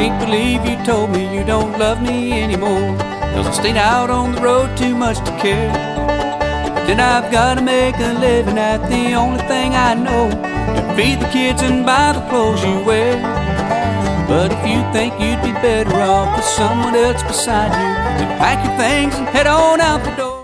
can't believe you told me you don't love me anymore, 'cause I stayed out on the road too much to care. But then I've gotta make a living at the only thing I know, to feed the kids and buy the clothes you wear. But if you think you'd be better off with someone else beside you, then pack your things and head on out the door.